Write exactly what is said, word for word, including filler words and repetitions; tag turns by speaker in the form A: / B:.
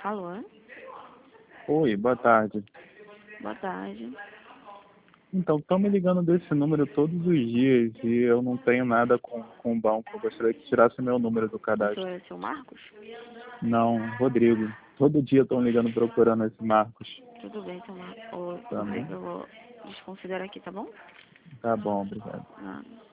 A: Alô?
B: Oi, boa tarde.
A: Boa tarde.
B: Então, estão me ligando desse número todos os dias e eu não tenho nada com, com o banco. Eu gostaria que tirasse meu número do
A: O
B: cadastro.
A: senhor é seu Marcos?
B: Não, Rodrigo. Todo dia estão ligando procurando esse Marcos.
A: Tudo bem, seu Marcos. Ô,
B: Tá bom?
A: Rodrigo, eu vou desconsiderar aqui, tá bom?
B: Tá bom, obrigado.
A: Nada.